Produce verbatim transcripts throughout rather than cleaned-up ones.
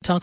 Talks.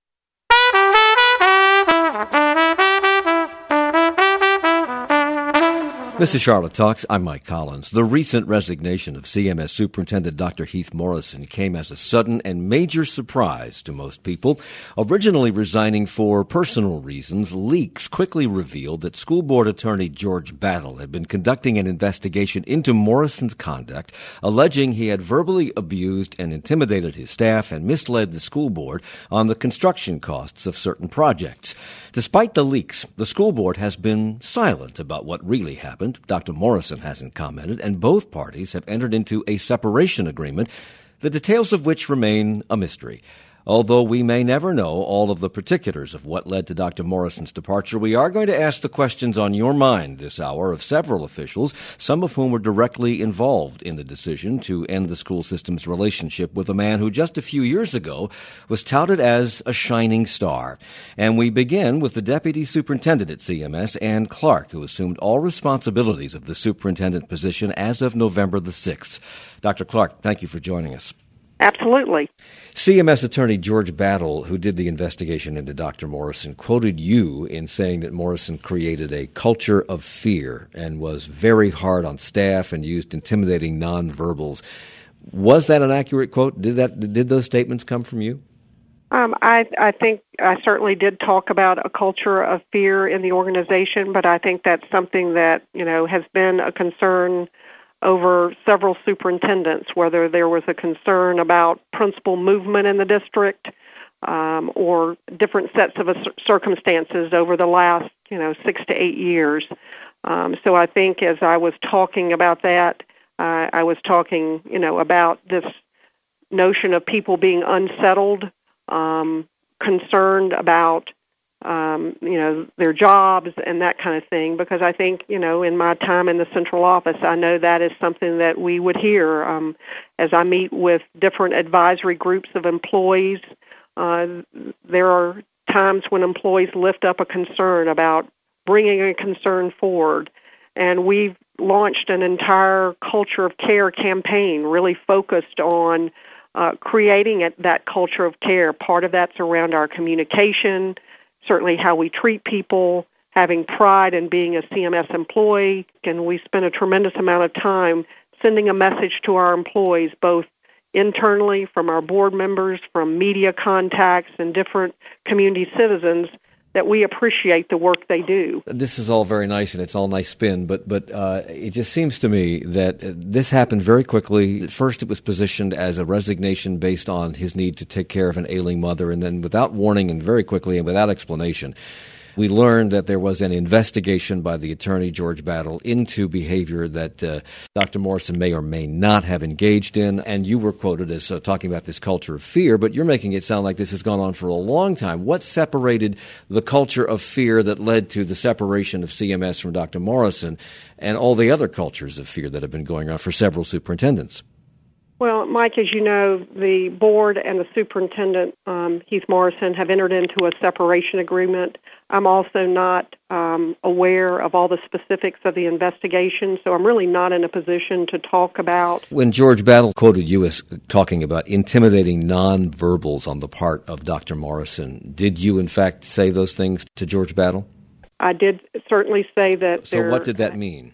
This is Charlotte Talks. I'm Mike Collins. The recent resignation of C M S Superintendent Doctor Heath Morrison came as a sudden and major surprise to most people. Originally resigning for personal reasons, leaks quickly revealed that School Board Attorney George Battle had been conducting an investigation into Morrison's conduct, alleging he had verbally abused and intimidated his staff and misled the school board on the construction costs of certain projects. Despite the leaks, the school board has been silent about what really happened. Doctor Morrison hasn't commented, and both parties have entered into a separation agreement, the details of which remain a mystery. Although we may never know all of the particulars of what led to Doctor Morrison's departure, we are going to ask the questions on your mind this hour of several officials, some of whom were directly involved in the decision to end the school system's relationship with a man who just a few years ago was touted as a shining star. And we begin with the Deputy Superintendent at C M S, Ann Clark, who assumed all responsibilities of the superintendent position as of November the sixth. Doctor Clark, thank you for joining us. Absolutely. C M S Attorney George Battle, who did the investigation into Doctor Morrison, quoted you in saying that Morrison created a culture of fear and was very hard on staff and used intimidating nonverbals. Was that an accurate quote? Did that did those statements come from you? Um, I, I think I certainly did talk about a culture of fear in the organization, but I think that's something that, you know, has been a concern over several superintendents, whether there was a concern about principal movement in the district um, or different sets of circumstances over the last, you know, six to eight years. Um, so I think as I was talking about that, uh, I was talking, you know, about this notion of people being unsettled, um, concerned about Um, you know, their jobs and that kind of thing, because I think, you know, in my time in the central office, I know that is something that we would hear um, as I meet with different advisory groups of employees. Uh, there are times when employees lift up a concern about bringing a concern forward, and we've launched an entire culture of care campaign really focused on uh, creating a, that culture of care. Part of that's around our communication, certainly how we treat people, having pride in being a C M S employee, and we spend a tremendous amount of time sending a message to our employees, both internally from our board members, from media contacts, and different community citizens, that we appreciate the work they do. This is all very nice, and it's all nice spin, but but uh, it just seems to me that this happened very quickly. At first, it was positioned as a resignation based on his need to take care of an ailing mother, and then without warning and very quickly and without explanation, we learned that there was an investigation by the attorney, George Battle, into behavior that uh, Doctor Morrison may or may not have engaged in. And you were quoted as uh, talking about this culture of fear, but you're making it sound like this has gone on for a long time. What separated the culture of fear that led to the separation of C M S from Doctor Morrison and all the other cultures of fear that have been going on for several superintendents? Well, Mike, as you know, the board and the superintendent, um, Heath Morrison, have entered into a separation agreement. I'm also not um, aware of all the specifics of the investigation, so I'm really not in a position to talk about. When George Battle quoted you as talking about intimidating nonverbals on the part of Doctor Morrison, did you in fact say those things to George Battle? I did certainly say that. So what did that mean?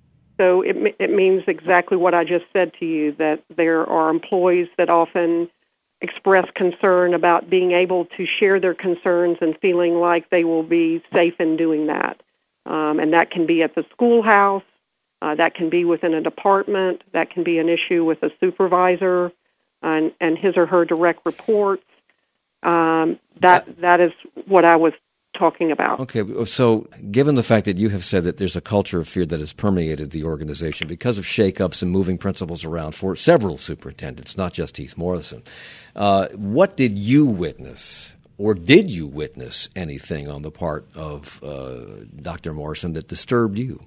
So it it means exactly what I just said to you, that there are employees that often express concern about being able to share their concerns and feeling like they will be safe in doing that. Um, and that can be at the schoolhouse, uh, that can be within a department, that can be an issue with a supervisor and, and his or her direct reports. Um, that that is what I was talking about. Okay, so given the fact that you have said that there's a culture of fear that has permeated the organization because of shakeups and moving principals around for several superintendents, not just Heath Morrison, uh, what did you witness, or did you witness anything on the part of uh, Doctor Morrison that disturbed you?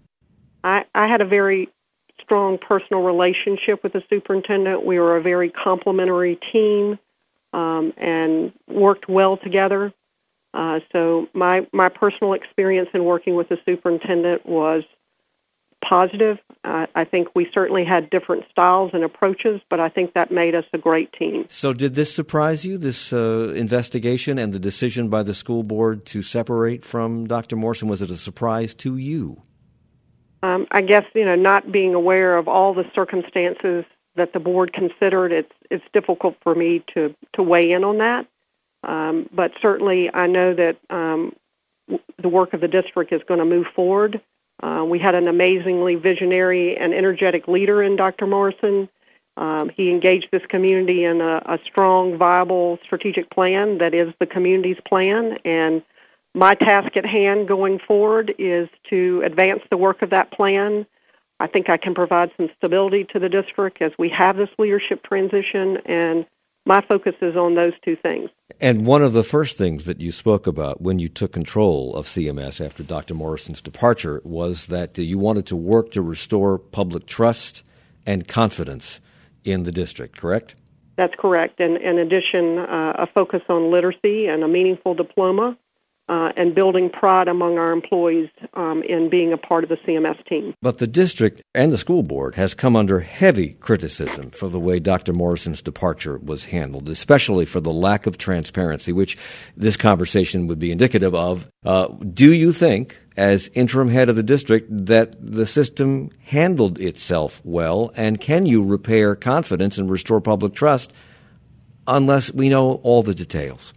I, I had a very strong personal relationship with the superintendent. We were a very complementary team um, and worked well together. Uh, so my, my personal experience in working with the superintendent was positive. Uh, I think we certainly had different styles and approaches, but I think that made us a great team. So did this surprise you, this uh, investigation and the decision by the school board to separate from Doctor Morrison? Was it a surprise to you? Um, I guess, you know, not being aware of all the circumstances that the board considered, it's it's difficult for me to, to weigh in on that. Um, but certainly I know that um, w- the work of the district is going to move forward. Uh, we had an amazingly visionary and energetic leader in Doctor Morrison. Um, he engaged this community in a, a strong, viable strategic plan that is the community's plan. And my task at hand going forward is to advance the work of that plan. I think I can provide some stability to the district as we have this leadership transition, and my focus is on those two things. And one of the first things that you spoke about when you took control of C M S after Doctor Morrison's departure was that you wanted to work to restore public trust and confidence in the district, correct? That's correct. And in addition, uh, a focus on literacy and a meaningful diploma uh, and building pride among our employees um, in being a part of the C M S team. But the district and the school board has come under heavy criticism for the way Doctor Morrison's departure was handled, especially for the lack of transparency, which this conversation would be indicative of. Uh, do you think, as interim head of the district, that the system handled itself well, and can you repair confidence and restore public trust unless we know all the details?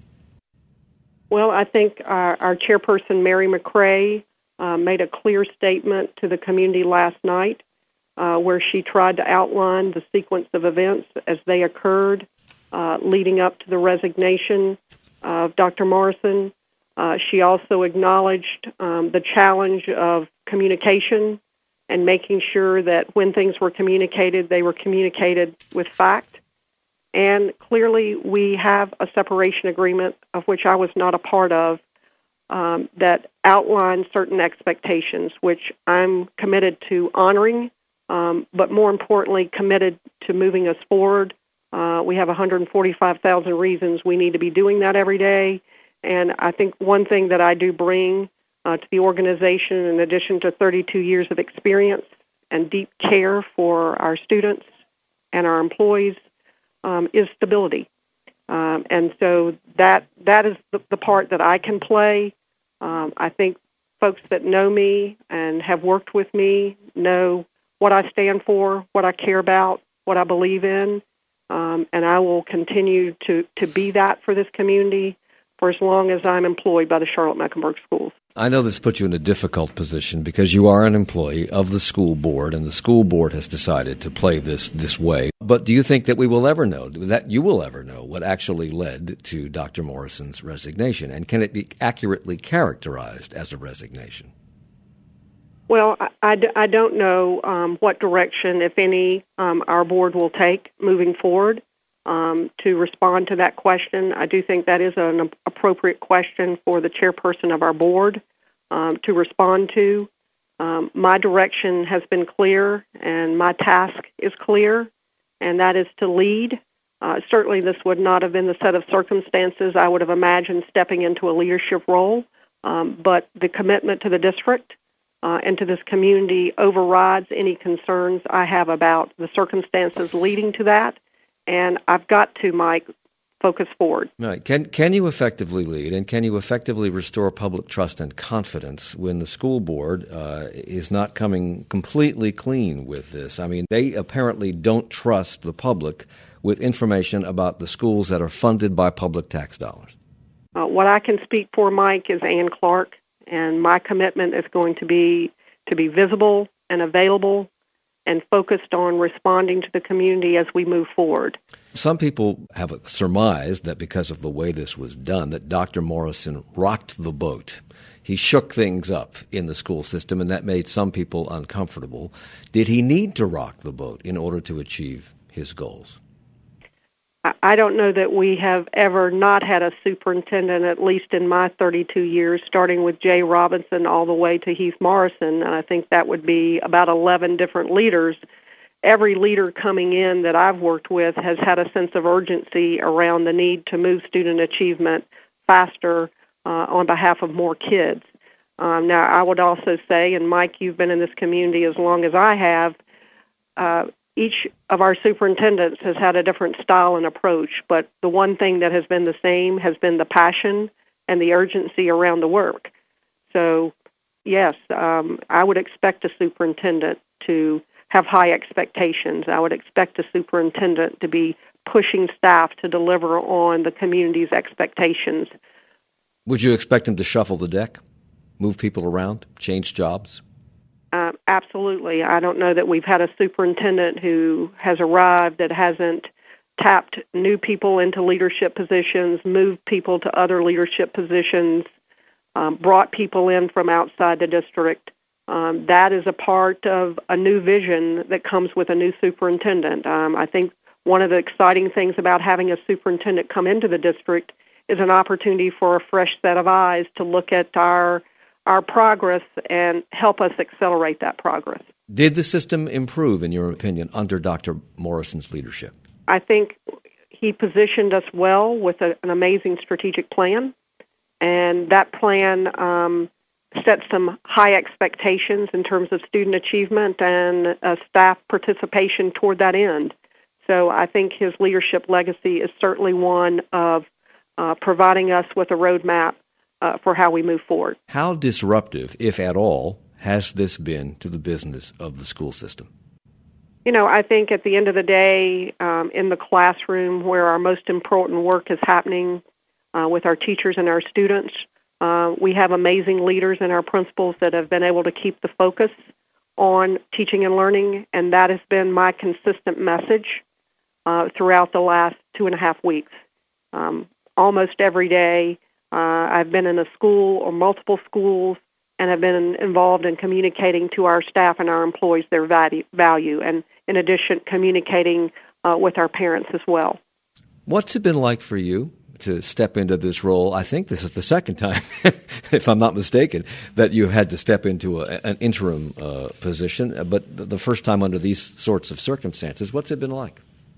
Well, I think our, our chairperson, Mary McCray, uh, made a clear statement to the community last night uh, where she tried to outline the sequence of events as they occurred uh, leading up to the resignation of Doctor Morrison. Uh, she also acknowledged um, the challenge of communication and making sure that when things were communicated, they were communicated with fact. And clearly, we have a separation agreement, of which I was not a part of, um, that outlines certain expectations, which I'm committed to honoring, um, but more importantly, committed to moving us forward. Uh, we have one hundred forty-five thousand reasons we need to be doing that every day. And I think one thing that I do bring uh, to the organization, in addition to thirty-two years of experience and deep care for our students and our employees, Um, is stability. Um, and so that that is the, the part that I can play. Um, I think folks that know me and have worked with me know what I stand for, what I care about, what I believe in, um, and I will continue to, to be that for this community for as long as I'm employed by the Charlotte-Mecklenburg Schools. I know this puts you in a difficult position because you are an employee of the school board, and the school board has decided to play this this way. But do you think that we will ever know, that you will ever know, what actually led to Doctor Morrison's resignation? And can it be accurately characterized as a resignation? Well, I, I, I don't know um, what direction, if any, um, our board will take moving forward. Um, to respond to that question. I do think that is an appropriate question for the chairperson of our board um, to respond to. Um, my direction has been clear, and my task is clear, and that is to lead. Uh, certainly this would not have been the set of circumstances I would have imagined stepping into a leadership role, um, but the commitment to the district uh, and to this community overrides any concerns I have about the circumstances leading to that. And I've got to, Mike, focus forward. Right. Can can you effectively lead, and can you effectively restore public trust and confidence when the school board uh, is not coming completely clean with this? I mean, they apparently don't trust the public with information about the schools that are funded by public tax dollars. Uh, what I can speak for, Mike, is Ann Clark, and my commitment is going to be to be visible and available and focused on responding to the community as we move forward. Some people have surmised that because of the way this was done, that Doctor Morrison rocked the boat. He shook things up in the school system, and that made some people uncomfortable. Did he need to rock the boat in order to achieve his goals? I don't know that we have ever not had a superintendent, at least in my thirty-two years, starting with Jay Robinson all the way to Heath Morrison, and I think that would be about eleven different leaders. Every leader coming in that I've worked with has had a sense of urgency around the need to move student achievement faster uh, on behalf of more kids. Um, now, I would also say, and Mike, you've been in this community as long as I have, uh, each of our superintendents has had a different style and approach, but the one thing that has been the same has been the passion and the urgency around the work. So, yes, um, I would expect a superintendent to have high expectations. I would expect a superintendent to be pushing staff to deliver on the community's expectations. Would you expect him to shuffle the deck, move people around, change jobs? Uh, absolutely. I don't know that we've had a superintendent who has arrived that hasn't tapped new people into leadership positions, moved people to other leadership positions, um, brought people in from outside the district. Um, that is a part of a new vision that comes with a new superintendent. Um, I think one of the exciting things about having a superintendent come into the district is an opportunity for a fresh set of eyes to look at our our progress and help us accelerate that progress. Did the system improve, in your opinion, under Doctor Morrison's leadership? I think he positioned us well with a, an amazing strategic plan, and that plan um, set some high expectations in terms of student achievement and uh, staff participation toward that end. So I think his leadership legacy is certainly one of uh, providing us with a roadmap Uh, for how we move forward. How disruptive, if at all, has this been to the business of the school system? You know, I think at the end of the day, um, in the classroom where our most important work is happening uh, with our teachers and our students, uh, we have amazing leaders and our principals that have been able to keep the focus on teaching and learning, and that has been my consistent message uh, throughout the last two and a half weeks. Um, almost every day, Uh, I've been in a school or multiple schools and have been involved in communicating to our staff and our employees their value, and in addition, communicating uh, with our parents as well. What's it been like for you to step into this role? I think this is the second time, if I'm not mistaken, that you had to step into a, an interim uh, position, but the first time under these sorts of circumstances. What's it been like?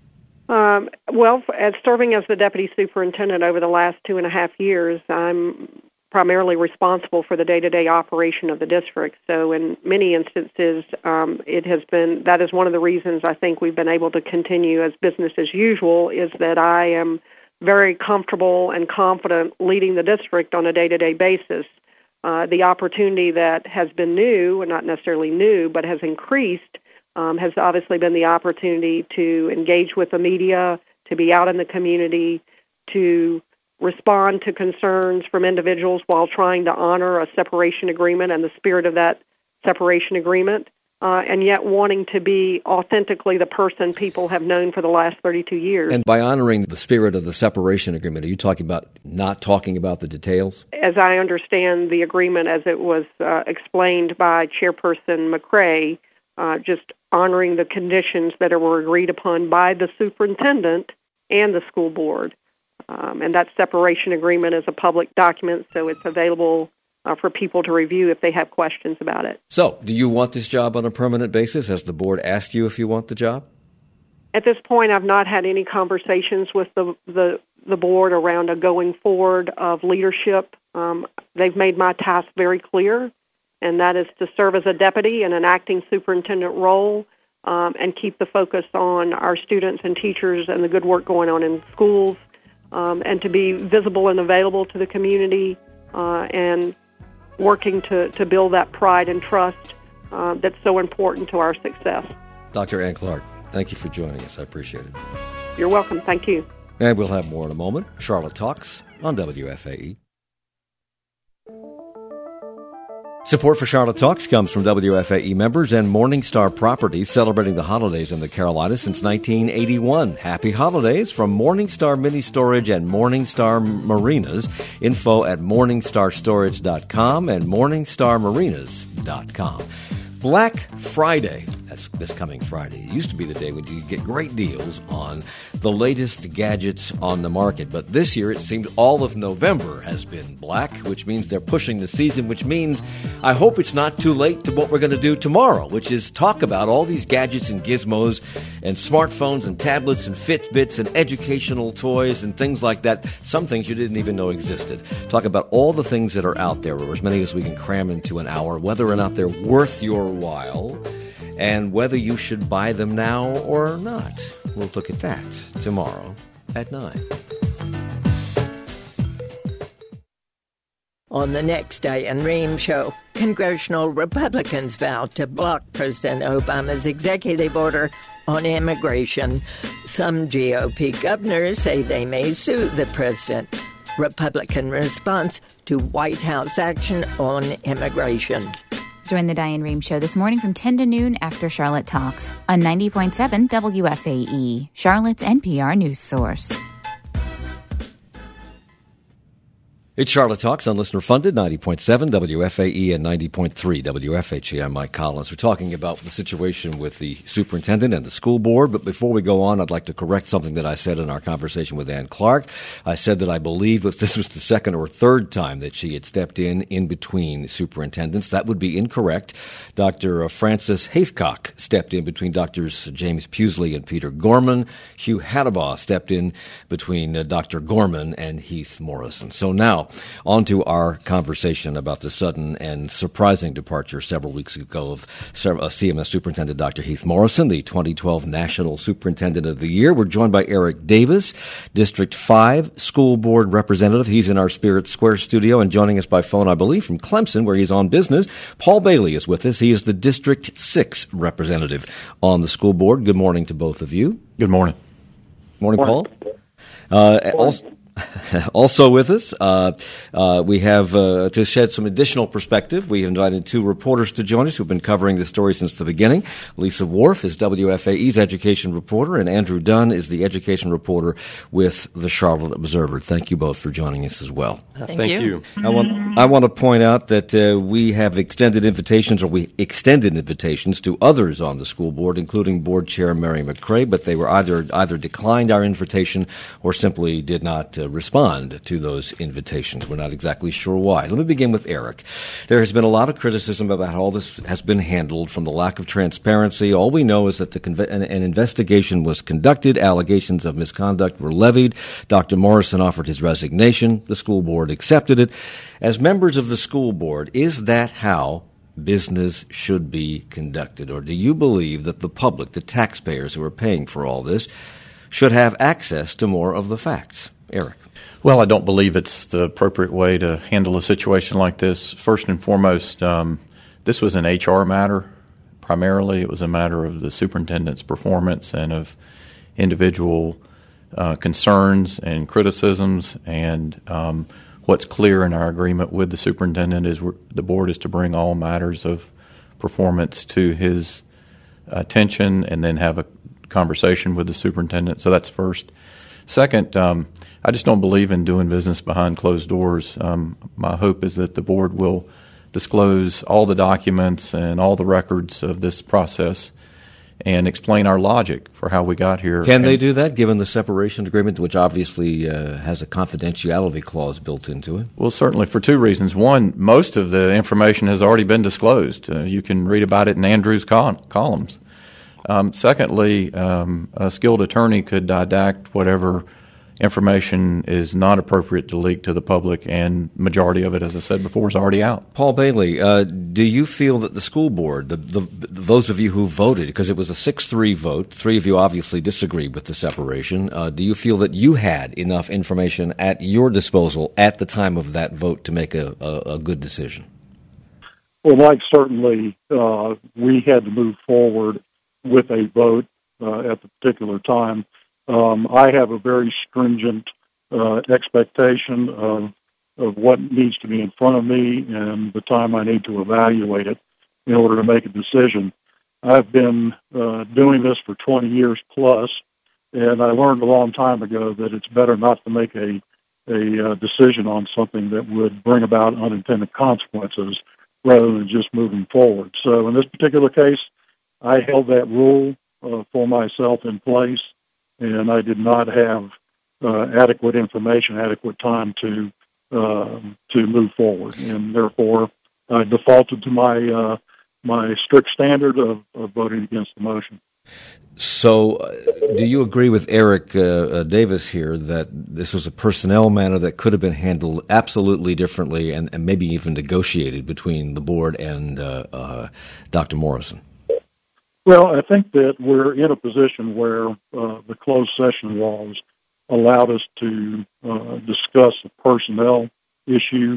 Um, well, as serving as the deputy superintendent over the last two and a half years, I'm primarily responsible for the day-to-day operation of the district. So in many instances, um, it has been, that is one of the reasons I think we've been able to continue as business as usual, is that I am very comfortable and confident leading the district on a day-to-day basis. Uh, the opportunity that has been new, and not necessarily new, but has increased, Um, has obviously been the opportunity to engage with the media, to be out in the community, to respond to concerns from individuals while trying to honor a separation agreement and the spirit of that separation agreement, uh, and yet wanting to be authentically the person people have known for the last thirty-two years. And by honoring the spirit of the separation agreement, are you talking about not talking about the details? As I understand the agreement as it was uh, explained by Chairperson McCray, Uh, just honoring the conditions that were agreed upon by the superintendent and the school board. Um, and that separation agreement is a public document, so it's available uh, for people to review if they have questions about it. So, do you want this job on a permanent basis? Has the board asked you if you want the job? At this point, I've not had any conversations with the the, the board around a going forward of leadership. Um, they've made my task very clear, and that is to serve as a deputy in an acting superintendent role um, and keep the focus on our students and teachers and the good work going on in schools, um, and to be visible and available to the community uh, and working to, to build that pride and trust uh, that's so important to our success. Doctor Ann Clark, thank you for joining us. I appreciate it. You're welcome. Thank you. And we'll have more in a moment. Charlotte Talks on W F A E. Support for Charlotte Talks comes from W F A E members and Morningstar Properties, celebrating the holidays in the Carolinas since nineteen eighty-one. Happy holidays from Morningstar Mini Storage and Morningstar Marinas. Info at morningstar storage dot com and morningstar marinas dot com. Black Friday That's this coming Friday. It used to be the day when you could get great deals on the latest gadgets on the market. But this year, it seems all of November has been black, which means they're pushing the season, which means I hope it's not too late to what we're going to do tomorrow, which is talk about all these gadgets and gizmos and smartphones and tablets and Fitbits and educational toys and things like that. Some things you didn't even know existed. Talk about all the things that are out there, or as many as we can cram into an hour, whether or not they're worth your while, and whether you should buy them now or not. We'll look at that tomorrow at nine. On the next Diane Rehm Show, congressional Republicans vow to block President Obama's executive order on immigration. Some G O P governors say they may sue the president. Republican response to White House action on immigration. Join the Diane Rehm Show this morning from ten to noon after Charlotte Talks on ninety point seven W F A E, Charlotte's N P R news source. It's Charlotte Talks on listener-funded, ninety point seven W F A E and ninety point three W F H A. I'm Mike Collins. We're talking about the situation with the superintendent and the school board, but before we go on, I'd like to correct something that I said in our conversation with Ann Clark. I said that I believe that this was the second or third time that she had stepped in in between superintendents. That would be incorrect. Doctor Francis Haithcock stepped in between Doctors James Pusley and Peter Gorman. Hugh Hadabaugh stepped in between uh, Doctor Gorman and Heath Morrison. So now, on to our conversation about the sudden and surprising departure several weeks ago of C M S Superintendent Doctor Heath Morrison, the twenty twelve National Superintendent of the Year. We're joined by Eric Davis, District five School Board Representative. He's in our Spirit Square studio, and joining us by phone, I believe, from Clemson, where he's on business. Paul Bailey is with us. He is the District six Representative on the school board. Good morning to both of you. Good morning. Morning, Paul. Uh, also, Also with us, uh, uh, we have, uh, to shed some additional perspective, we invited two reporters to join us who've been covering the story since the beginning. Lisa Worf is W F A E's education reporter, and Andrew Dunn is the education reporter with the Charlotte Observer. Thank you both for joining us as well. Thank, Thank you. you. I want, I want to point out that uh, we have extended invitations, or we extended invitations to others on the school board, including Board Chair Mary McCrae, but they were either either declined our invitation or simply did not uh, respond to those invitations. We're not exactly sure why. Let me begin with Eric. There has been a lot of criticism about how all this has been handled, from the lack of transparency. All we know is that the conve- an, an investigation was conducted, allegations of misconduct were levied. Doctor Morrison offered his resignation. The school board accepted it. As members of the school board, is that how business should be conducted? Or do you believe that the public, the taxpayers who are paying for all this, should have access to more of the facts? Eric. Well, I don't believe it's the appropriate way to handle a situation like this. First and foremost, um, this was an H R matter. Primarily, it was a matter of the superintendent's performance and of individual uh, concerns and criticisms. And um, what's clear in our agreement with the superintendent is we're, the board is to bring all matters of performance to his attention and then have a conversation with the superintendent. So that's first. Second, um, I just don't believe in doing business behind closed doors. Um, my hope is that the board will disclose all the documents and all the records of this process and explain our logic for how we got here. Can and they do that, given the separation agreement, which obviously uh, has a confidentiality clause built into it? Well, certainly for two reasons. One, most of the information has already been disclosed. Uh, you can read about it in Andrew's col- columns. Um, secondly, um, a skilled attorney could didact whatever information is not appropriate to leak to the public, and majority of it, as I said before, is already out. Paul Bailey, uh, do you feel that the school board, the, the, those of you who voted, because it was a six three vote, three of you obviously disagreed with the separation, uh, do you feel that you had enough information at your disposal at the time of that vote to make a, a, a good decision? Well, Mike, certainly uh, we had to move forward with a vote uh, at the particular time. Um, I have a very stringent uh, expectation of, of what needs to be in front of me and the time I need to evaluate it in order to make a decision. I've been uh, doing this for twenty years plus, and I learned a long time ago that it's better not to make a, a uh, decision on something that would bring about unintended consequences rather than just moving forward. So in this particular case, I held that rule uh, for myself in place, and I did not have uh, adequate information, adequate time to uh, to move forward, and therefore I defaulted to my uh, my strict standard of, of voting against the motion. So, uh, do you agree with Eric uh, uh, Davis here that this was a personnel matter that could have been handled absolutely differently and, and maybe even negotiated between the board and uh, uh, Doctor Morrison? Well, I think that we're in a position where uh, the closed session laws allowed us to uh, discuss a personnel issue,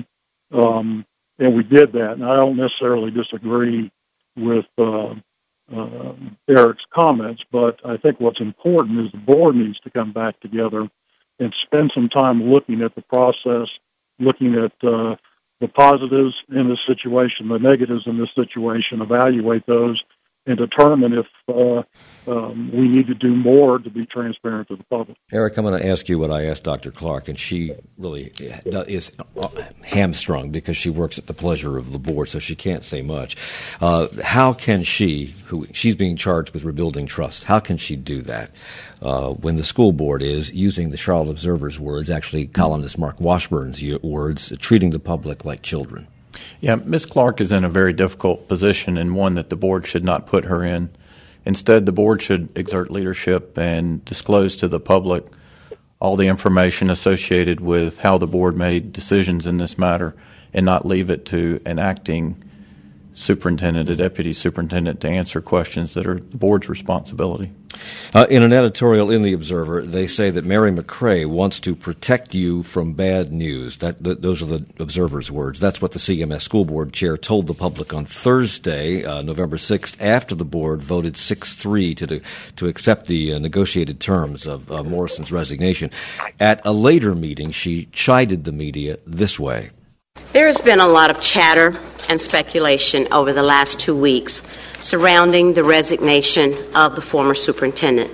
um, and we did that. And I don't necessarily disagree with uh, uh, Eric's comments, but I think what's important is the board needs to come back together and spend some time looking at the process, looking at uh, the positives in this situation, the negatives in this situation, evaluate those, and determine if uh, um, we need to do more to be transparent to the public. Eric, I'm going to ask you what I asked Doctor Clark, and she really is hamstrung because she works at the pleasure of the board, so she can't say much. Uh, how can she, who she's being charged with rebuilding trust, how can she do that uh, when the school board is, using the Charlotte Observer's words, actually columnist Mark Washburn's words, treating the public like children? Yeah, Miz Clark is in a very difficult position and one that the board should not put her in. Instead, the board should exert leadership and disclose to the public all the information associated with how the board made decisions in this matter and not leave it to an acting superintendent, a deputy superintendent, to answer questions that are the board's responsibility. Uh, in an editorial in The Observer, they say that Mary McCray wants to protect you from bad news. That, that Those are the Observer's words. That's what the C M S School Board Chair told the public on Thursday, uh, November sixth, after the board voted six three to to accept the uh, negotiated terms of uh, Morrison's resignation. At a later meeting, she chided the media this way. There has been a lot of chatter and speculation over the last two weeks surrounding the resignation of the former superintendent.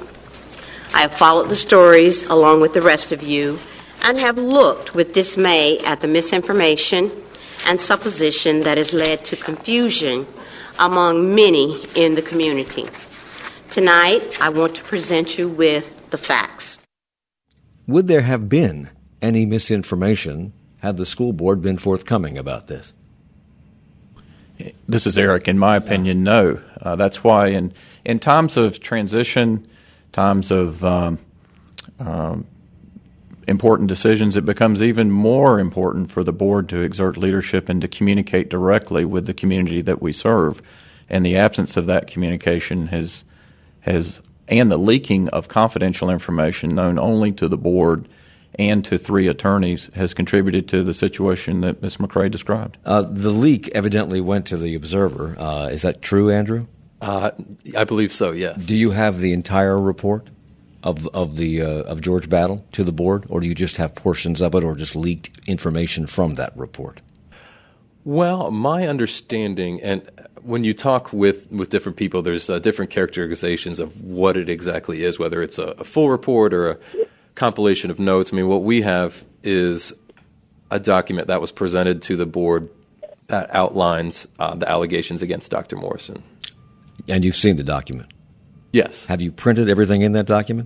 I have followed the stories along with the rest of you and have looked with dismay at the misinformation and supposition that has led to confusion among many in the community. Tonight, I want to present you with the facts. Would there have been any misinformation had the school board been forthcoming about this? This is Eric. In my opinion, no. Uh, that's why in, in times of transition, times of um, um, important decisions, it becomes even more important for the board to exert leadership and to communicate directly with the community that we serve. And the absence of that communication has, has and the leaking of confidential information known only to the board and to three attorneys has contributed to the situation that Miz McCray described. Uh, the leak evidently went to the Observer. Uh, is that true, Andrew? Uh, I believe so, yes. Do you have the entire report of of the uh, of George Battle to the board, or do you just have portions of it, or just leaked information from that report? Well, my understanding, and when you talk with, with different people, there's uh, different characterizations of what it exactly is, whether it's a, a full report or a compilation of notes. I mean, what we have is a document that was presented to the board that outlines uh, the allegations against Doctor Morrison. And you've seen the document? Yes. Have you printed everything in that document?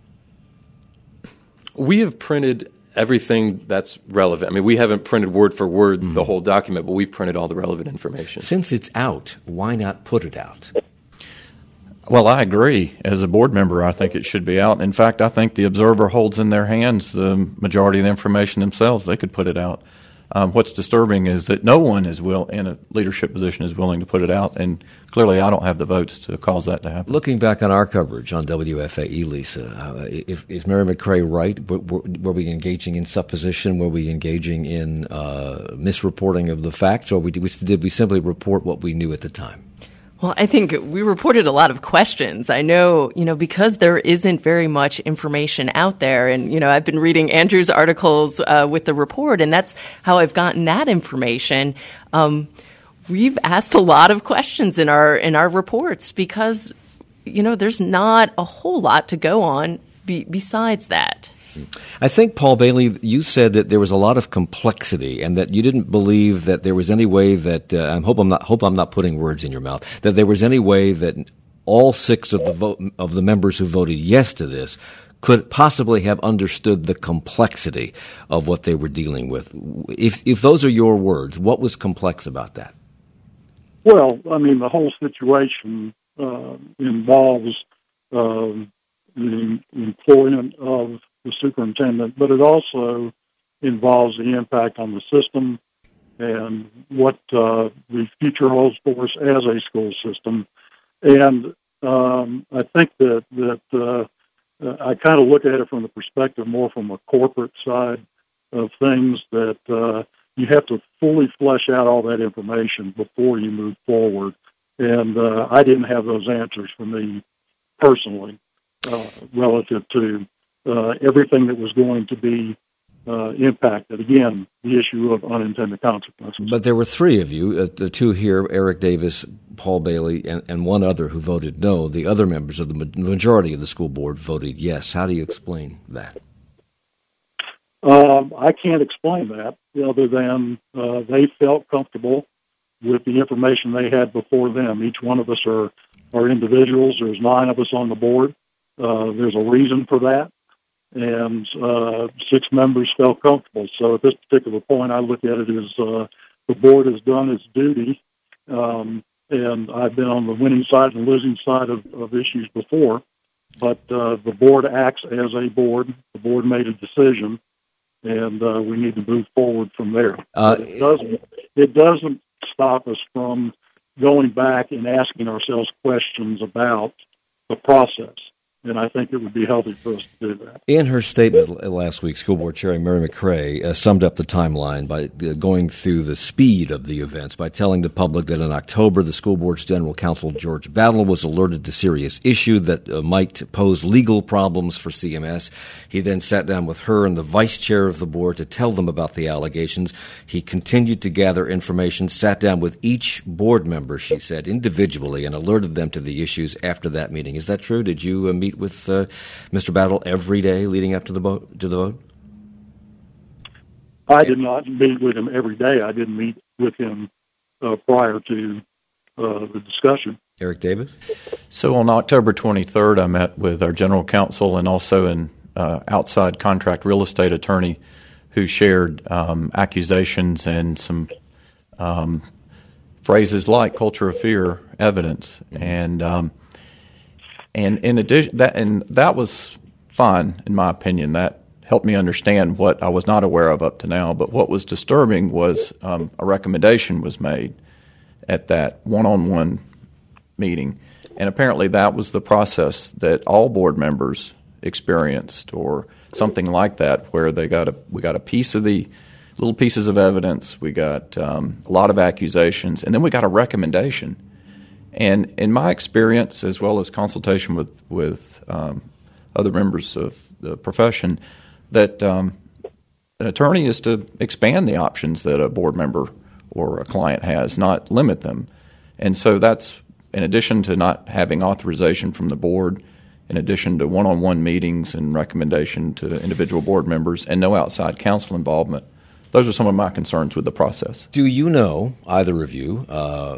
We have printed everything that's relevant. I mean, we haven't printed word for word mm-hmm. the whole document, but we've printed all the relevant information. Since it's out, why not put it out? Well, I agree. As a board member, I think it should be out. In fact, I think the Observer holds in their hands the majority of the information themselves. They could put it out. Um, what's disturbing is that no one is will in a leadership position is willing to put it out, and clearly I don't have the votes to cause that to happen. Looking back on our coverage on W F A E, Lisa, uh, if, is Mary McCray right? Were, were we engaging in supposition? Were we engaging in uh, misreporting of the facts, or we, did we simply report what we knew at the time? Well, I think we reported a lot of questions. I know, you know, because there isn't very much information out there. And, you know, I've been reading Andrew's articles uh, with the report, and that's how I've gotten that information. Um, we've asked a lot of questions in our in our reports because, you know, there's not a whole lot to go on be, besides that. I think, Paul Bailey, you said that there was a lot of complexity and that you didn't believe that there was any way that uh, I hope I'm not hope I'm not putting words in your mouth, that there was any way that all six of the vote, of the members who voted yes to this could possibly have understood the complexity of what they were dealing with. If if those are your words, what was complex about that? Well, I mean, the whole situation uh, involves uh, the employment of the superintendent, but it also involves the impact on the system and what uh, the future holds for us as a school system. And um, I think that that uh, I kind of look at it from the perspective more from a corporate side of things, that uh, you have to fully flesh out all that information before you move forward. And uh, I didn't have those answers for me personally uh, relative to uh, everything that was going to be uh, impacted. Again, the issue of unintended consequences. But there were three of you, uh, the two here, Eric Davis, Paul Bailey, and, and one other who voted no. The other members of the majority of the school board voted yes. How do you explain that? Um, I can't explain that other than uh, they felt comfortable with the information they had before them. Each one of us are, are individuals. There's nine of us on the board. Uh, there's a reason for that. And uh, six members felt comfortable. So at this particular point, I look at it as uh, the board has done its duty. Um, and I've been on the winning side and losing side of, of issues before. But uh, the board acts as a board. The board made a decision, and uh, we need to move forward from there. Uh, it doesn't, it doesn't stop us from going back and asking ourselves questions about the process. And I think it would be healthy for us to do that. In her statement last week, School Board Chair Mary McCray uh, summed up the timeline by uh, going through the speed of the events by telling the public that in October, the school board's general counsel, George Battle, was alerted to serious issue that uh, might pose legal problems for C M S. He then sat down with her and the vice chair of the board to tell them about the allegations. He continued to gather information, sat down with each board member, she said, individually, and alerted them to the issues after that meeting. Is that true? Did you uh, meet with uh, Mister Battle every day leading up to the vote? To the vote? I did not meet with him every day. I didn't meet with him uh, prior to uh, the discussion. Eric Davis? So on October twenty-third, I met with our general counsel and also an uh, outside contract real estate attorney who shared um, accusations and some um, phrases like culture of fear evidence. Mm-hmm. And um, And in addition, that and that was fine, in my opinion. That helped me understand what I was not aware of up to now. But what was disturbing was um, a recommendation was made at that one-on-one meeting, and apparently that was the process that all board members experienced, or something like that, where they got a we got a piece of the little pieces of evidence, we got um, a lot of accusations, and then we got a recommendation. And in my experience, as well as consultation with with um, other members of the profession, that um, an attorney is to expand the options that a board member or a client has, not limit them. And so that's in addition to not having authorization from the board, in addition to one-on-one meetings and recommendation to individual board members, and no outside counsel involvement. Those are some of my concerns with the process. Do you know, either of you, uh,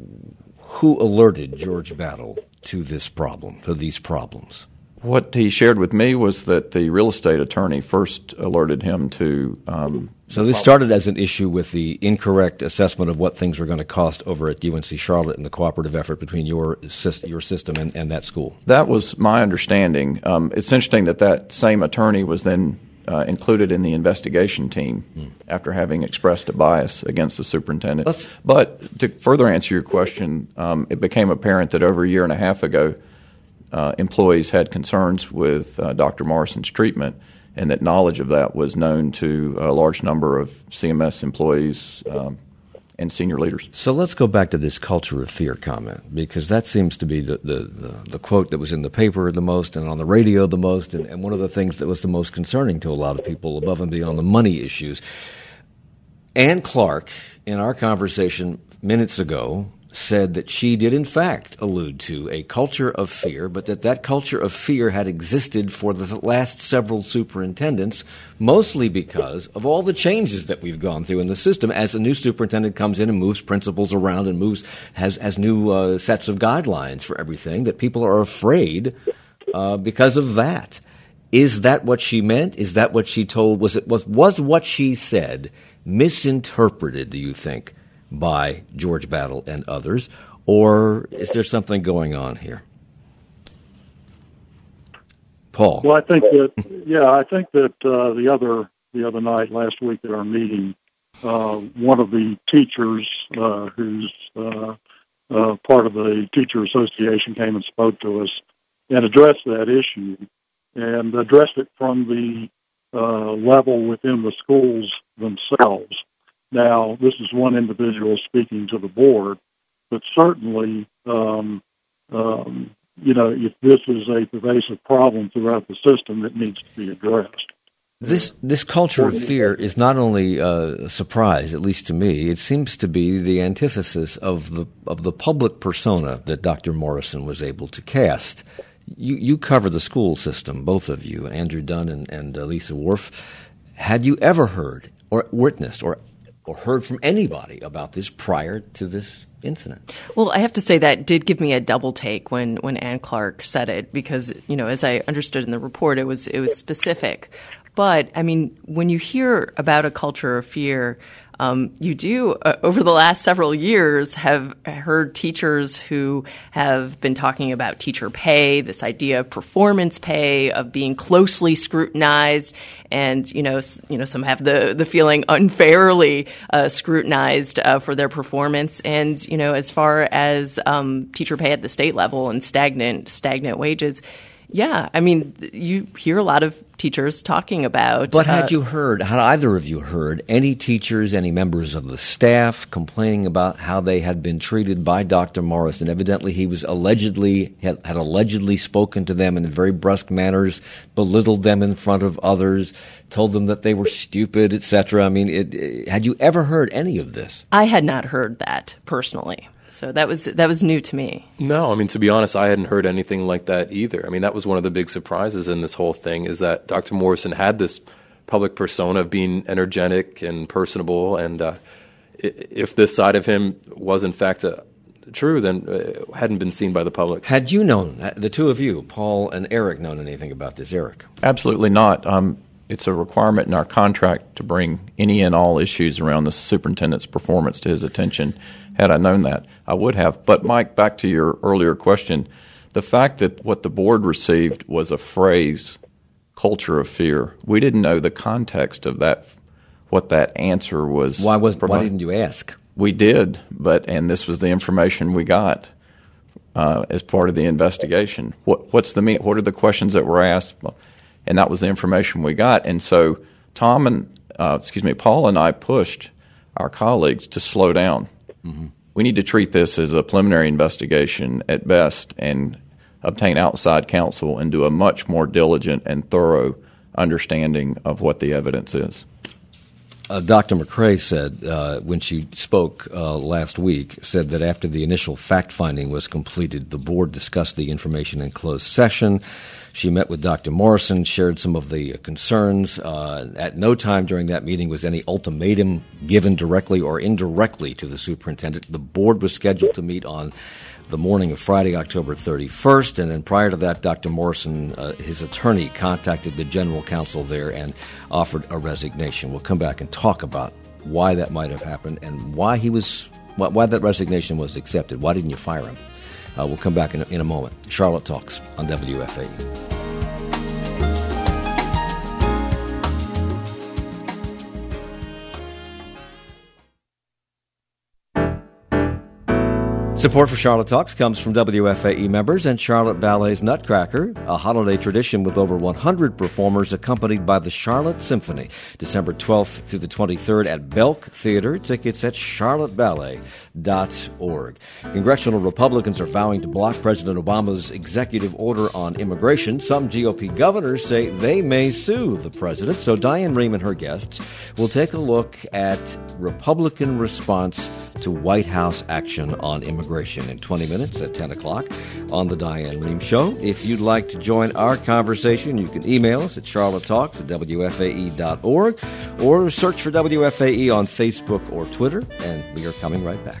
who alerted George Battle to this problem, to these problems? What he shared with me was that the real estate attorney first alerted him to. Um, so this started as an issue with the incorrect assessment of what things were going to cost over at U N C Charlotte and the cooperative effort between your your system and, and that school. That was my understanding. Um, it's interesting that that same attorney was then Uh, included in the investigation team hmm. after having expressed a bias against the superintendent. Let's, but to further answer your question, um, it became apparent that over a year and a half ago, uh, employees had concerns with uh, Doctor Morrison's treatment, and that knowledge of that was known to a large number of C M S employees um, and senior leaders. So let's go back to this culture of fear comment, because that seems to be the, the, the, the quote that was in the paper the most and on the radio the most, and, and one of the things that was the most concerning to a lot of people above and beyond the money issues. Ann Clark, in our conversation minutes ago, said that she did in fact allude to a culture of fear, but that that culture of fear had existed for the last several superintendents, mostly because of all the changes that we've gone through in the system as a new superintendent comes in and moves principals around and moves has, has new uh, sets of guidelines for everything, that people are afraid uh, because of that. Is that what she meant? Is that what she told? Was it was was what she said misinterpreted, do you think, by George Battle and others, or is there something going on here? Paul. Well, I think that yeah, I think that uh, the other the other night last week at our meeting, uh, one of the teachers uh, who's uh, uh, part of the teacher association came and spoke to us and addressed that issue and addressed it from the uh, level within the schools themselves. Now, this is one individual speaking to the board, but certainly, um, um, you know, if this is a pervasive problem throughout the system, it needs to be addressed. This this culture of fear is not only a surprise, at least to me. It seems to be the antithesis of the of the public persona that Doctor Morrison was able to cast. You you cover the school system, both of you, Andrew Dunn and, and uh, Lisa Worf. Had you ever heard or witnessed or or heard from anybody about this prior to this incident? Well, I have to say that did give me a double take when, when Ann Clark said it, because, you know, as I understood in the report, it was it was specific. But, I mean, when you hear about a culture of fear, um, you do, uh, over the last several years, have heard teachers who have been talking about teacher pay, this idea of performance pay, of being closely scrutinized, and, you know, s- you know, some have the, the feeling unfairly uh, scrutinized uh, for their performance. And, you know, as far as um, teacher pay at the state level and stagnant, stagnant wages, yeah, I mean, you hear a lot of teachers talking about. But had uh, you heard, had either of you heard any teachers, any members of the staff complaining about how they had been treated by Doctor Morrison? Evidently, he was allegedly had, had allegedly spoken to them in very brusque manners, belittled them in front of others, told them that they were stupid, et cetera. I mean, it, it, had you ever heard any of this? I had not heard that personally. So that was that was new to me. No, I mean, to be honest, I hadn't heard anything like that either. I mean, that was one of the big surprises in this whole thing, is that Doctor Morrison had this public persona of being energetic and personable, and uh, if this side of him was in fact uh, true, then it hadn't been seen by the public. Had you known, the two of you, Paul and Eric, known anything about this? Eric? Absolutely not. Um, it's a requirement in our contract to bring any and all issues around the superintendent's performance to his attention. Had I known that, I would have. But, Mike, back to your earlier question, the fact that what the board received was a phrase, culture of fear, we didn't know the context of that, what that answer was. Why was? Why didn't you ask? We did, but and this was the information we got uh, as part of the investigation. What, what's the mean? What are the questions that were asked? And that was the information we got. And so Tom and uh, excuse me, Paul and I pushed our colleagues to slow down. Mm-hmm. We need to treat this as a preliminary investigation at best and obtain outside counsel and do a much more diligent and thorough understanding of what the evidence is. Uh, Doctor McCrae said, uh, when she spoke uh, last week, said that after the initial fact-finding was completed, the board discussed the information in closed session. She met with Doctor Morrison, shared some of the concerns. Uh, at no time during that meeting was any ultimatum given directly or indirectly to the superintendent. The board was scheduled to meet on the morning of Friday, October thirty-first, and then prior to that, Doctor Morrison, uh, his attorney, contacted the general counsel there and offered a resignation. We'll come back and talk about why that might have happened and why he was, why that resignation was accepted. Why didn't you fire him? Uh, we'll come back in a, in a moment. Charlotte Talks on W F A E. Support for Charlotte Talks comes from W F A E members and Charlotte Ballet's Nutcracker, a holiday tradition with over one hundred performers accompanied by the Charlotte Symphony. December twelfth through the twenty-third at Belk Theater. Tickets at charlotte ballet dot org. Congressional Republicans are vowing to block President Obama's executive order on immigration. Some G O P governors say they may sue the president. So Diane Rehm and her guests will take a look at Republican response to White House action on immigration. immigration in twenty minutes at ten o'clock on The Diane Rehm Show. If you'd like to join our conversation, you can email us at charlotte talks at w f a e dot org or search for W F A E on Facebook or Twitter, and we are coming right back.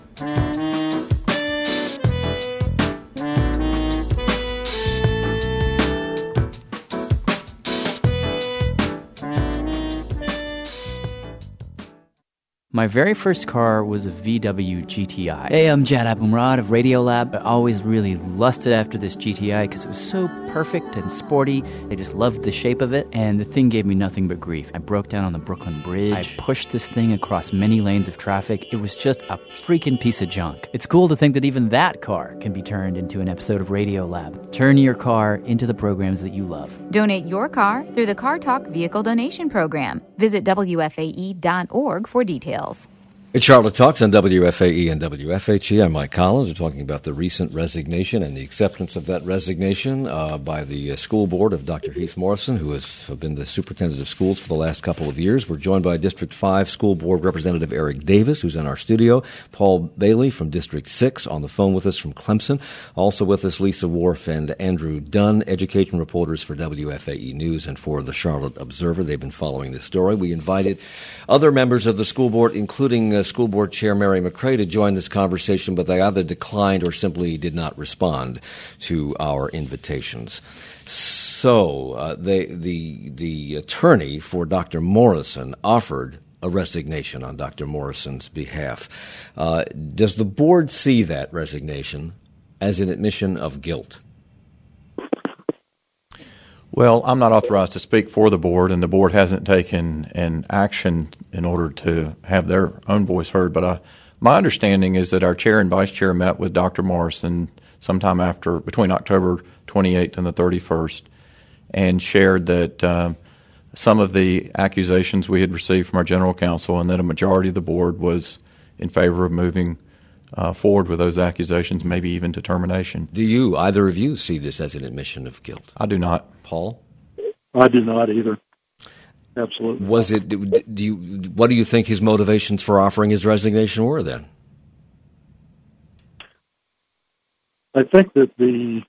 My very first car was a V W G T I. Hey, I'm Jad Abumrad of Radiolab. I always really lusted after this G T I because it was so perfect and sporty. I just loved the shape of it, and the thing gave me nothing but grief. I broke down on the Brooklyn Bridge. I pushed this thing across many lanes of traffic. It was just a freaking piece of junk. It's cool to think that even that car can be turned into an episode of Radiolab. Turn your car into the programs that you love. Donate your car through the Car Talk Vehicle Donation Program. Visit W F A E dot org for details. It's Charlotte Talks on W F A E and W F H E. I'm Mike Collins. We're talking about the recent resignation and the acceptance of that resignation uh, by the uh, school board of Doctor Heath Morrison, who has been the superintendent of schools for the last couple of years. We're joined by District five School Board Representative Eric Davis, who's in our studio, Paul Bailey from District six on the phone with us from Clemson. Also with us, Lisa Wharf and Andrew Dunn, education reporters for W F A E News and for the Charlotte Observer. They've been following this story. We invited other members of the school board, including uh, School Board Chair Mary McCray, to join this conversation, but they either declined or simply did not respond to our invitations. So uh, they, the the attorney for Doctor Morrison offered a resignation on Doctor Morrison's behalf. Uh, does the board see that resignation as an admission of guilt? Well, I'm not authorized to speak for the board, and the board hasn't taken an action in order to have their own voice heard. But uh, my understanding is that our chair and vice chair met with Doctor Morrison sometime after, between October twenty-eighth and the thirty-first, and shared that uh, some of the accusations we had received from our general counsel, and that a majority of the board was in favor of moving uh, forward with those accusations, maybe even to termination. Do you, either of you, see this as an admission of guilt? I do not. Paul? I do not either. Absolutely. Was it? Do you? What do you think his motivations for offering his resignation were then? I think that the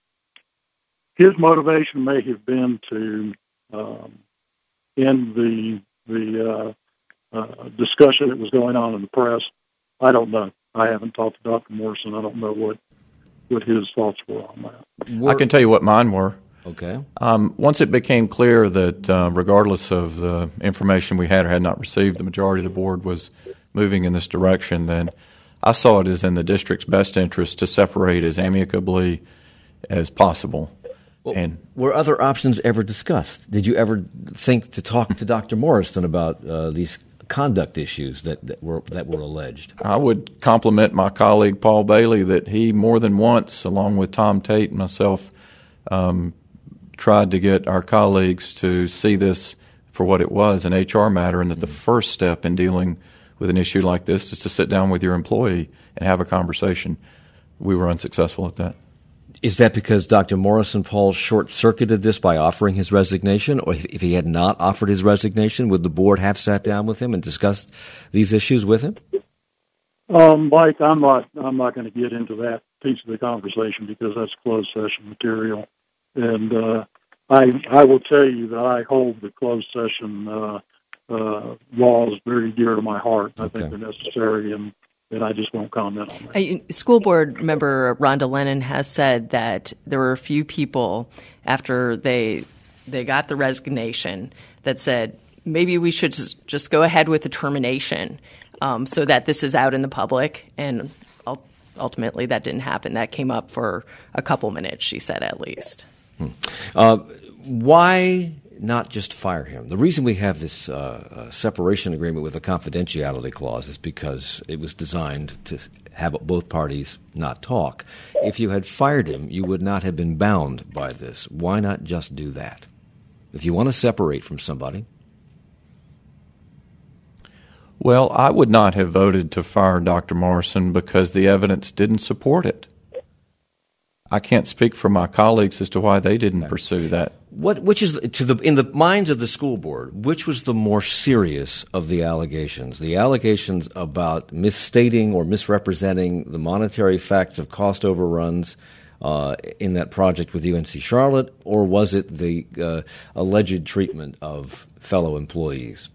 his motivation may have been to um, end the the uh, uh, discussion that was going on in the press. I don't know. I haven't talked to Doctor Morrison. I don't know what what his thoughts were on that. I can tell you what mine were. Okay. Um, once it became clear that uh, regardless of the information we had or had not received, the majority of the board was moving in this direction, then I saw it as in the district's best interest to separate as amicably as possible. Well, and were other options ever discussed? Did you ever think to talk to Doctor Morrison about uh, these conduct issues that, that were that were alleged? I would compliment my colleague Paul Bailey that he more than once, along with Tom Tate and myself, um, tried to get our colleagues to see this for what it was, an H R matter, and that the first step in dealing with an issue like this is to sit down with your employee and have a conversation. We were unsuccessful at that. Is that because Doctor Morrison, Paul, short-circuited this by offering his resignation? Or if he had not offered his resignation, would the board have sat down with him and discussed these issues with him? Um, Mike, I'm not I'm not going to get into that piece of the conversation because that's closed session material. And uh, I I will tell you that I hold the closed session uh, uh, laws very dear to my heart. I Okay. think they're necessary, and, and I just won't comment on that. I, school board member Rhonda Lennon has said that there were a few people after they they got the resignation that said maybe we should just, just go ahead with the termination um, so that this is out in the public. And ul- ultimately that didn't happen. That came up for a couple minutes, she said, at least. Hmm. Uh, why not just fire him? The reason we have this uh, uh, separation agreement with a confidentiality clause is because it was designed to have both parties not talk. If you had fired him, you would not have been bound by this. Why not just do that? If you want to separate from somebody. Well, I would not have voted to fire Doctor Morrison because the evidence didn't support it. I can't speak for my colleagues as to why they didn't okay. pursue that. What, which is to the in the minds of the school board, which was the more serious of the allegations? The allegations about misstating or misrepresenting the monetary facts of cost overruns uh, in that project with U N C Charlotte, or was it the uh, alleged treatment of fellow employees?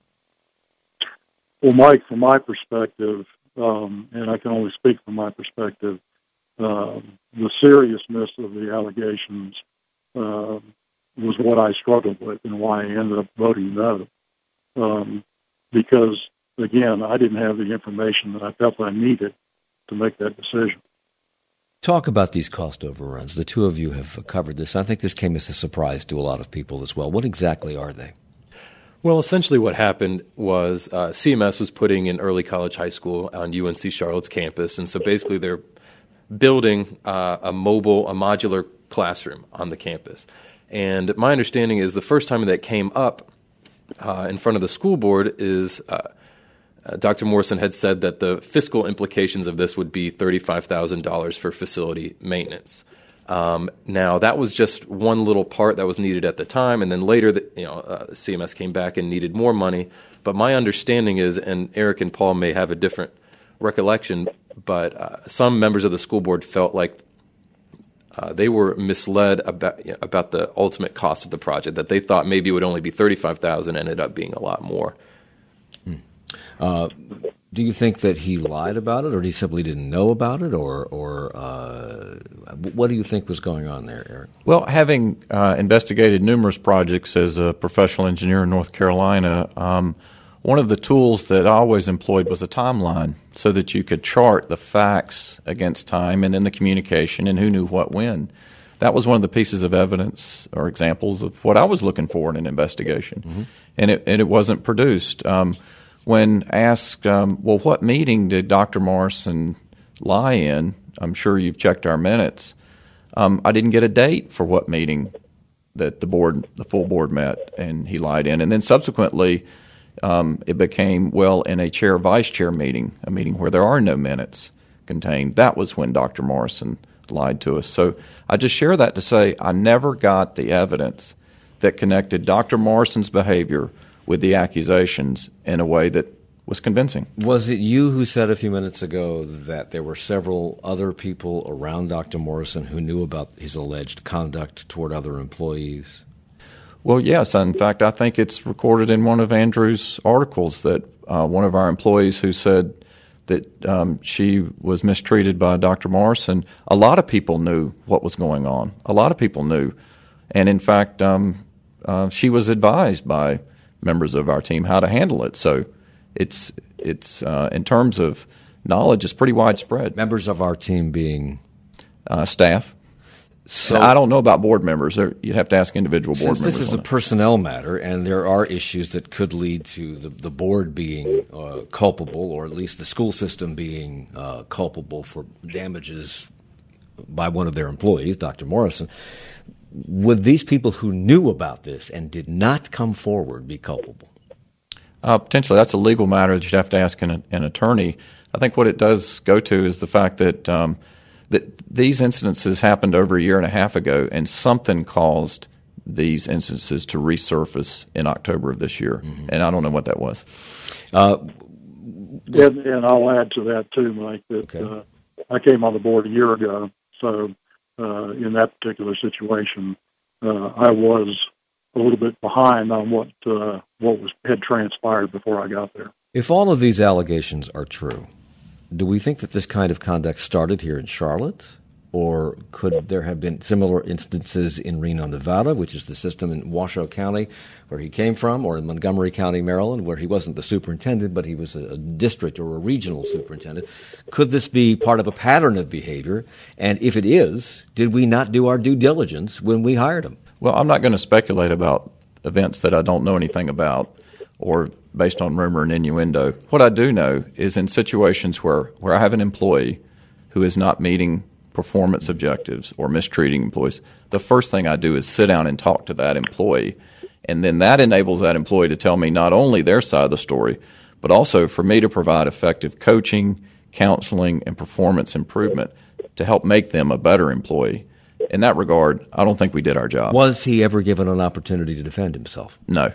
Well, Mike, from my perspective, um, and I can only speak from my perspective, uh, the seriousness of the allegations uh, was what I struggled with and why I ended up voting no. Um, because, again, I didn't have the information that I felt I needed to make that decision. Talk about these cost overruns. The two of you have covered this. I think this came as a surprise to a lot of people as well. What exactly are they? Well, essentially what happened was uh, C M S was putting in Early College High School on U N C Charlotte's campus, and so basically they're building uh, a mobile, a modular classroom on the campus. And my understanding is the first time that came up uh, in front of the school board is uh, uh, Doctor Morrison had said that the fiscal implications of this would be thirty-five thousand dollars for facility maintenance. Um, now, that was just one little part that was needed at the time, and then later, the, you know, uh, C M S came back and needed more money. But my understanding is, and Eric and Paul may have a different recollection, but uh, some members of the school board felt like uh, they were misled about you know, about the ultimate cost of the project, that they thought maybe it would only be thirty-five thousand dollars, ended up being a lot more. Hmm. Uh, do you think that he lied about it, or he simply didn't know about it, or, or uh, what do you think was going on there, Eric? Well, having uh, investigated numerous projects as a professional engineer in North Carolina, um, one of the tools that I always employed was a timeline, so that you could chart the facts against time and then the communication and who knew what when. That was one of the pieces of evidence or examples of what I was looking for in an investigation, mm-hmm. and it and it wasn't produced. Um, when asked, um, well, what meeting did Doctor Morrison lie in? I'm sure you've checked our minutes. Um, I didn't get a date for what meeting that the board, the full board met, and he lied in. And then subsequently, um, it became, well, in a chair-vice chair meeting, a meeting where there are no minutes contained. That was when Doctor Morrison lied to us. So I just share that to say I never got the evidence that connected Doctor Morrison's behavior with the accusations in a way that was convincing. Was it you who said a few minutes ago that there were several other people around Doctor Morrison who knew about his alleged conduct toward other employees? Well, yes. In fact, I think it's recorded in one of Andrew's articles that uh, one of our employees who said that um, she was mistreated by Doctor Morrison, a lot of people knew what was going on. A lot of people knew. And in fact, um, uh, she was advised by members of our team how to handle it. So it's it's uh, in terms of knowledge, it's pretty widespread. Members of our team being uh, staff. So and I don't know about board members. You'd have to ask individual board since members. This is a it. personnel matter, and there are issues that could lead to the, the board being uh, culpable, or at least the school system being uh, culpable for damages by one of their employees, Doctor Morrison. Would these people who knew about this and did not come forward be culpable? Uh, potentially. That's a legal matter that you'd have to ask an, an attorney. I think what it does go to is the fact that um, that these incidences happened over a year and a half ago, and something caused these instances to resurface in October of this year, mm-hmm. and I don't know what that was. Uh, and, and I'll add to that too, Mike, that okay. uh, I came on the board a year ago, so uh, in that particular situation, uh, I was a little bit behind on what uh, what was had transpired before I got there. If all of these allegations are true, do we think that this kind of conduct started here in Charlotte, or could there have been similar instances in Reno, Nevada, which is the system in Washoe County where he came from, or in Montgomery County, Maryland, where he wasn't the superintendent, but he was a district or a regional superintendent? Could this be part of a pattern of behavior? And if it is, did we not do our due diligence when we hired him? Well, I'm not going to speculate about events that I don't know anything about or based on rumor and innuendo. What I do know is in situations where, where I have an employee who is not meeting performance objectives or mistreating employees, the first thing I do is sit down and talk to that employee. And then that enables that employee to tell me not only their side of the story, but also for me to provide effective coaching, counseling, and performance improvement to help make them a better employee. In that regard, I don't think we did our job. Was he ever given an opportunity to defend himself? No.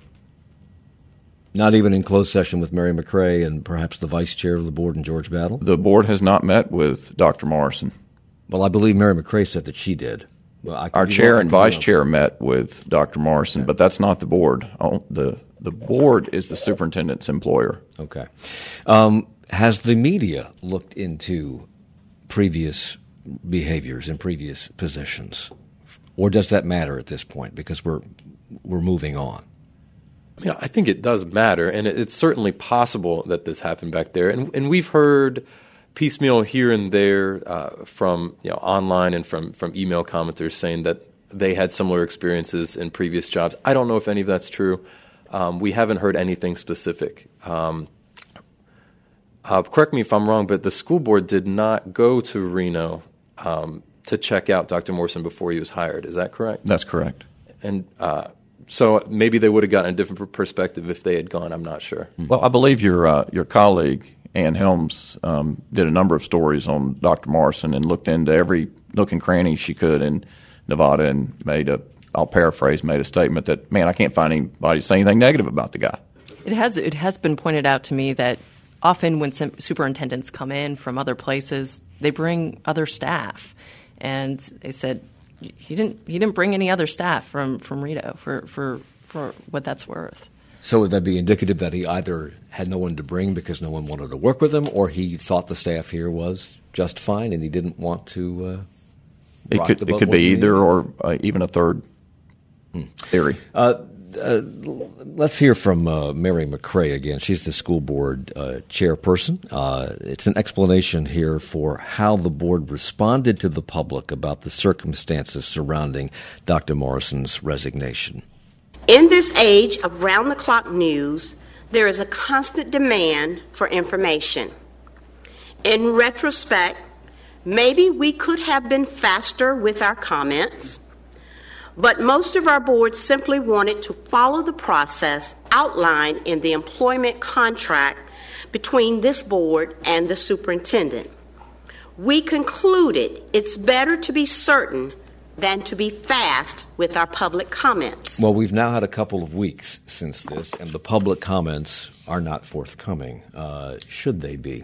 Not even in closed session with Mary McRae and perhaps the vice chair of the board and George Battle? The board has not met with Doctor Morrison. Well, I believe Mary McRae said that she did. Well, I Our chair and vice chair met with Doctor Morrison, okay. But that's not the board. Oh, the The board is the superintendent's employer. Okay. Um, has the media looked into previous behaviors in previous positions, or does that matter at this point because we're we're moving on? Yeah, I think it does matter, and it, it's certainly possible that this happened back there. And, and we've heard piecemeal here and there uh, from you know online and from, from email commenters saying that they had similar experiences in previous jobs. I don't know if any of that's true. Um, we haven't heard anything specific. Um, uh, correct me if I'm wrong, but the school board did not go to Reno um, to check out Doctor Morrison before he was hired. Is that correct? That's correct. And uh, so maybe they would have gotten a different perspective if they had gone. I'm not sure. Well, I believe your uh, your colleague, Ann Helms, um, did a number of stories on Doctor Morrison and looked into every nook and cranny she could in Nevada and made a, I'll paraphrase, made a statement that, man, I can't find anybody saying anything negative about the guy. It has it has been pointed out to me that often when superintendents come in from other places, they bring other staff. And they said he didn't he didn't bring any other staff from, from Reno for, for, for what that's worth. So would that be indicative that he either had no one to bring because no one wanted to work with him, or he thought the staff here was just fine and he didn't want to uh, It could, it could be either or uh, even a third hmm. theory. Uh, uh, let's hear from uh, Mary McRae again. She's the school board uh, chairperson. Uh, it's an explanation here for how the board responded to the public about the circumstances surrounding Doctor Morrison's resignation. In this age of round-the-clock news, there is a constant demand for information. In retrospect, maybe we could have been faster with our comments, but most of our board simply wanted to follow the process outlined in the employment contract between this board and the superintendent. We concluded it's better to be certain than to be fast with our public comments. Well, we've now had a couple of weeks since this, and the public comments are not forthcoming. Uh, should they be?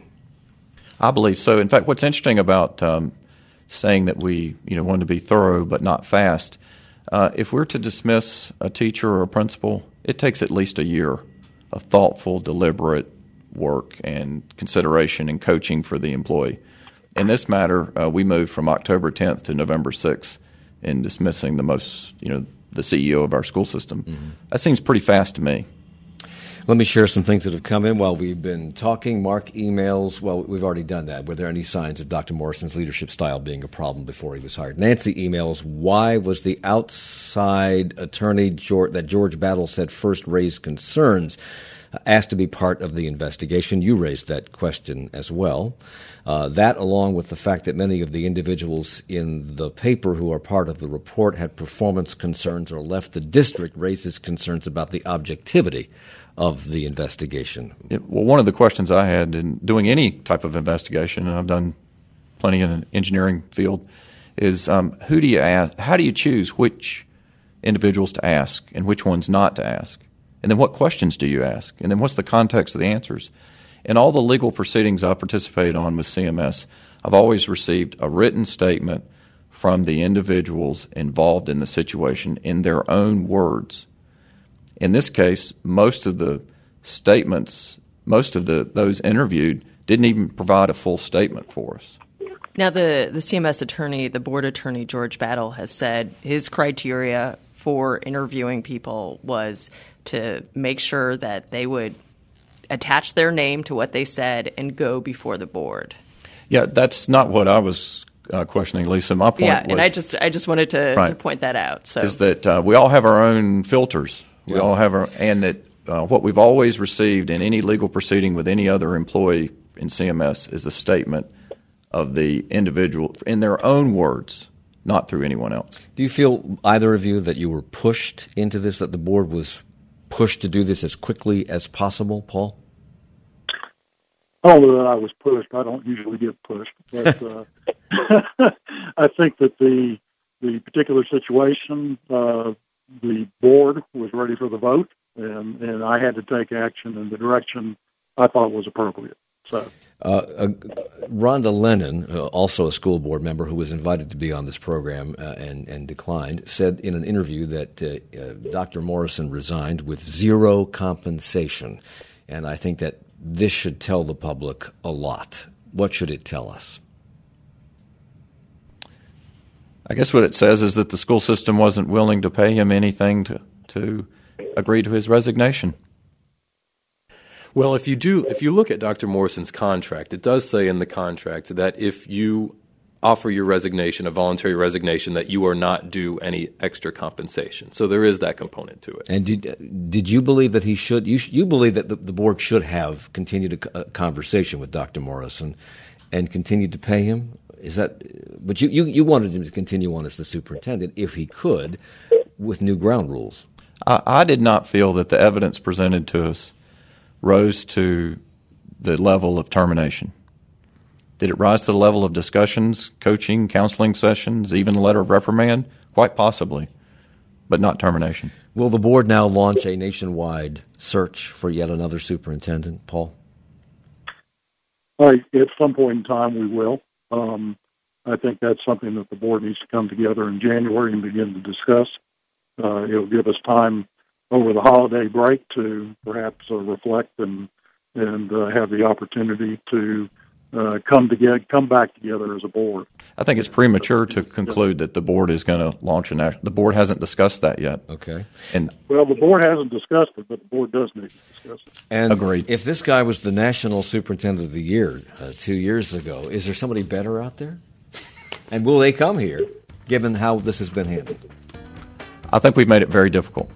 I believe so. In fact, what's interesting about um, saying that we, you know, want to be thorough but not fast, uh, if we're to dismiss a teacher or a principal, it takes at least a year of thoughtful, deliberate work and consideration and coaching for the employee. In this matter, uh, we moved from October tenth to November sixth in dismissing the most, you know, the C E O of our school system. Mm-hmm. That seems pretty fast to me. Let me share some things that have come in while we've been talking. Mark, emails. Well, we've already done that. Were there any signs of Doctor Morrison's leadership style being a problem before he was hired? Nancy emails, why was the outside attorney George, that George Battle said first raised concerns uh, asked to be part of the investigation? You raised that question as well. Uh, that, along with the fact that many of the individuals in the paper who are part of the report had performance concerns or left the district, raises concerns about the objectivity of the investigation. It, well, one of the questions I had in doing any type of investigation, and I've done plenty in an engineering field, is um, who do you ask? How do you choose which individuals to ask and which ones not to ask? And then what questions do you ask? And then what's the context of the answers? In all the legal proceedings I participated on with C M S, I've always received a written statement from the individuals involved in the situation in their own words. In this case, most of the statements, most of the those interviewed didn't even provide a full statement for us. Now, the, the C M S attorney, the board attorney, George Battle, has said his criteria for interviewing people was to make sure that they would attach their name to what they said and go before the board. Yeah, that's not what I was uh, questioning, Lisa. My point yeah, was, and I just I just wanted to, right, to point that out. So is that uh, we all have our own filters. We yeah. all have our, and that uh, what we've always received in any legal proceeding with any other employee in C M S is a statement of the individual in their own words, not through anyone else. Do you feel, either of you, that you were pushed into this, that the board was pushed to do this as quickly as possible, Paul? I don't know that I was pushed. I don't usually get pushed, but uh, I think that the the particular situation, uh, the board was ready for the vote, and, and I had to take action in the direction I thought was appropriate. So, uh, uh, Rhonda Lennon, uh, also a school board member who was invited to be on this program uh, and, and declined, said in an interview that uh, uh, Doctor Morrison resigned with zero compensation. And I think that this should tell the public a lot. What should it tell us? I guess what it says is that the school system wasn't willing to pay him anything to, to agree to his resignation. Well, if you do, if you look at Doctor Morrison's contract, it does say in the contract that if you offer your resignation, a voluntary resignation, that you are not due any extra compensation. So there is that component to it. And did did you believe that he should? You you believe that the, the board should have continued a, a conversation with Doctor Morrison and continued to pay him? Is that? But you, you, you wanted him to continue on as the superintendent if he could, with new ground rules. I, I did not feel that the evidence presented to us rose to the level of termination. Did it rise to the level of discussions, coaching, counseling sessions, even a letter of reprimand? Quite possibly, but not termination. Will the board now launch a nationwide search for yet another superintendent, Paul? All right, at some point in time, we will. Um, I think that's something that the board needs to come together in January and begin to discuss. Uh, it'll give us time over the holiday break to perhaps uh, reflect and and uh, have the opportunity to uh, come together, come back together as a board. I think it's premature to conclude that the board is going to launch an act. The board hasn't discussed that yet. Okay. And well, the board hasn't discussed it, but the board does need to discuss it. And agreed. If this guy was the National Superintendent of the Year uh, two years ago, is there somebody better out there? And will they come here, given how this has been handled? I think we've made it very difficult.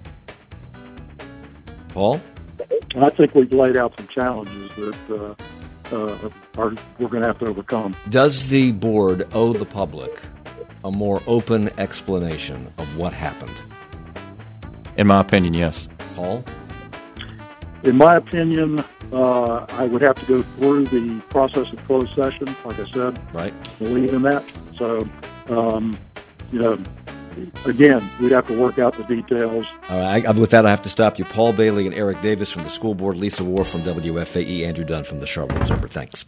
Paul? I think we've laid out some challenges that uh, uh, are we're going to have to overcome. Does the board owe the public a more open explanation of what happened? In my opinion, yes. Paul? In my opinion, uh, I would have to go through the process of closed session, like I said. Right. Believe in that. So, um, you know, again, we'd have to work out the details. All right. I, with that, I have to stop you. Paul Bailey and Eric Davis from the school board, Lisa War from W F A E, Andrew Dunn from the Charlotte Observer. Thanks.